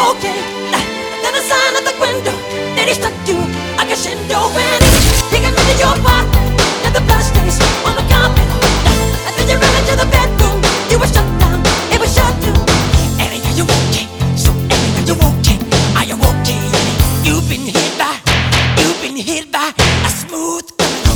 okay? Then a sign at the window that he stuck to a crescendo when he came into your apartment and the blood stains on the carpet. And then you ran into the bedroom, you were shut down, it was shut too. Ellie, are you okay? So Ellie, are you okay? Are you okay, Ellie? You've been hit by a smooth criminal.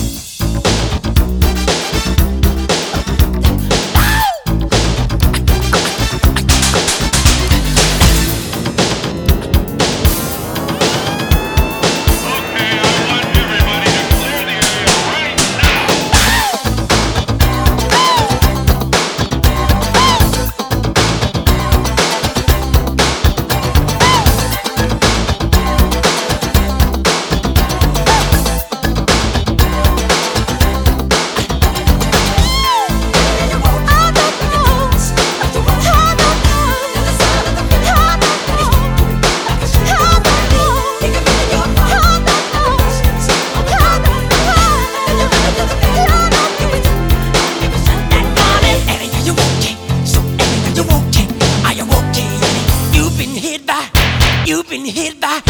You've been hit by